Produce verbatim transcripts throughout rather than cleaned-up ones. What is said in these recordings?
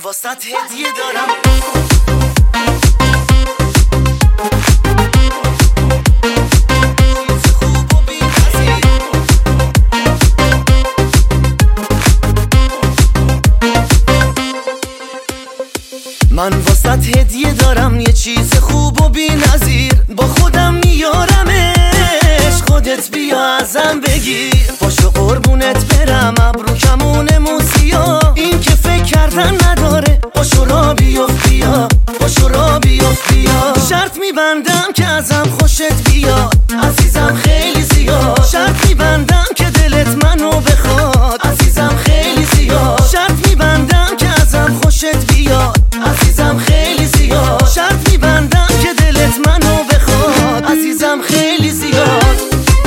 واسط هدیه دارم. من واسط هدیه دارم یه چیز خوب و بی نظیر، با خودم میارمش، خودت بیا ازم بگیر. پاشو قربونت برم ابرو کمون موسیا، این که فکر کردن نداره. پاشو را بیفت بیا، پاشو را بیفت بیا. شرط میبندم که ازم خوشت بیاد عزیزم خیلی زیاد. شرط میبندم که دلت منو بخواد عزیزم خیلی زیاد. شرط میبندم که ازم خوشت بیاد عزیزم خیلی زیاد. شرط میبندم که دلت منو بخواد عزیزم خیلی زیاد.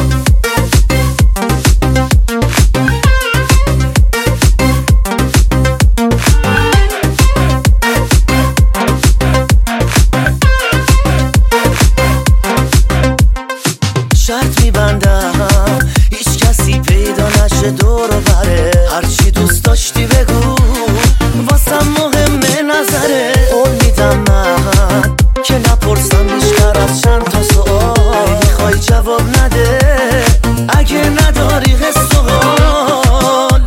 شرط میبندم هیچ کسی پیدا نشه دور و بره، هرچی دوست داشتی بگو واسم مهمه نظره. قول میدم من که نپرسم بیشتر از چند تا سوال، میخوای جواب نده اگه نداری حس و حال.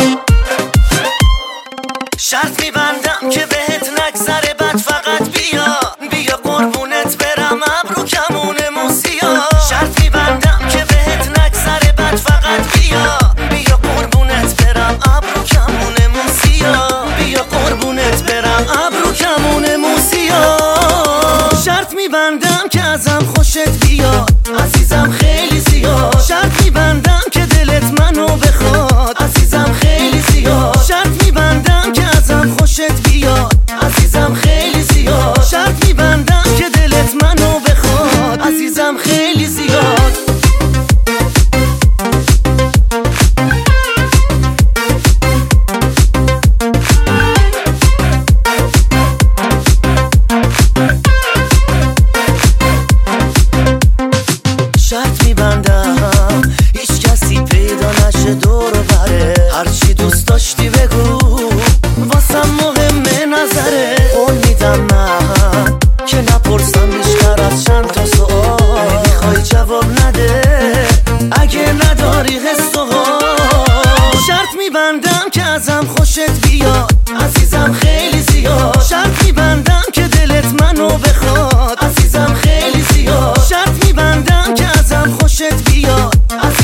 شرط میبندم که بهت نگذره بد، فقط بیا بیا قربونت برم ابرو کمون موسیا. شرط میبندم که بهت نگذره بد، فقط بیا بیا قربونت برم ابرو کمون موسیا. بیا قربونت برم ابرو کمون موسیا. شرط میبندم که ازم خوشت بیاد عزیزم خیلی زیاد. شرط میبندم که دلت منو بخواد عزیزم خیلی زیاد. شرط میبندم که ازم خوشت بیاد عزیزم خیلی زیاد. شرط میبندم که دلت منو بخواد عزیزم خیلی زیاد. شرط میبندم هیچ کسی پیدا نشه دور و بره، هرچی دوست داشتی بگو واسم مهمه نظره. قول میدم من که نپرسم بیشتر از چند تا سوال، میخوای جواب نده اگه نداری حس و حال. شرط میبندم که ازم خوشت بیاد عزیزم خیلی زیاد. شرط میبندم که دلت منو بخواد عزیزم خیلی زیاد. شرط میبندم که ازم خوشت بیاد